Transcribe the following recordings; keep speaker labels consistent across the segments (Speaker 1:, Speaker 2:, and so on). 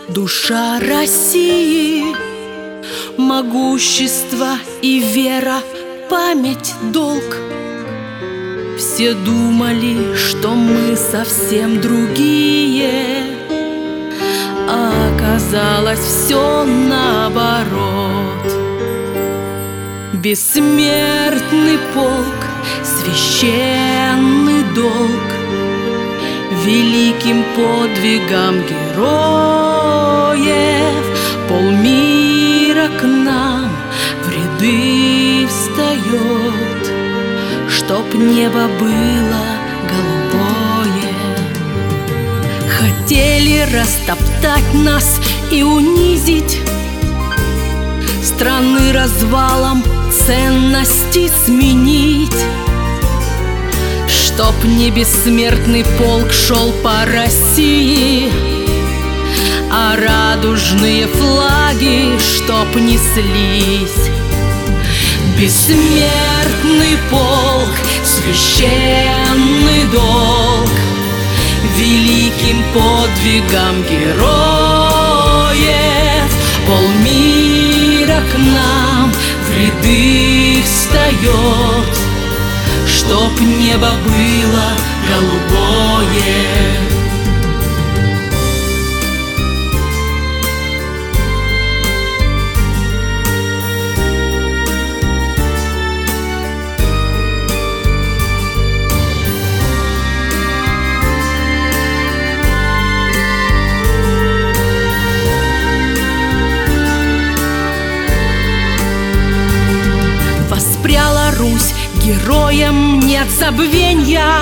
Speaker 1: душа России, могущество и вера, память, долг. Все думали, что мы совсем другие, а оказалось все наоборот. Бессмертный полк, священный долг, великим подвигам героев полмира к нам в ряды встает, чтоб небо было голубое. Хотели растоптать нас и унизить, страны развалом ценности сменить, чтоб не бессмертный полк шел по России, а радужные флаги чтоб неслись. Бессмертный полк, священный долг, великим подвигам героев полмира к нам в ряды встает, чтоб небо было голубое. Воспряла Русь, героям нет забвенья,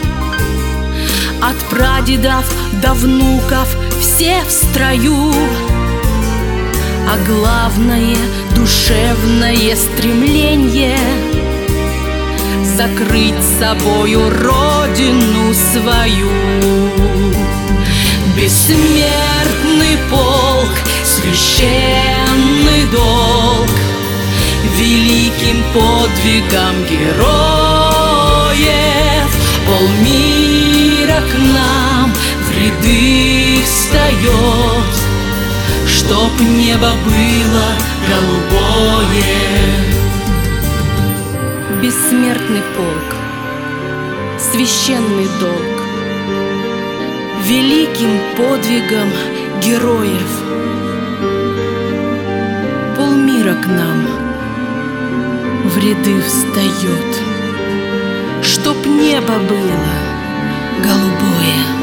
Speaker 1: от прадедов до внуков все в строю, а главное — душевное стремление закрыть собою родину свою. Бессмертный полк, священный долг, великим подвигам героев полмира к нам в ряды встает, чтоб небо было голубое. Бессмертный полк, священный долг, великим подвигам героев полмира к нам в ряды встает, чтоб небо было голубое.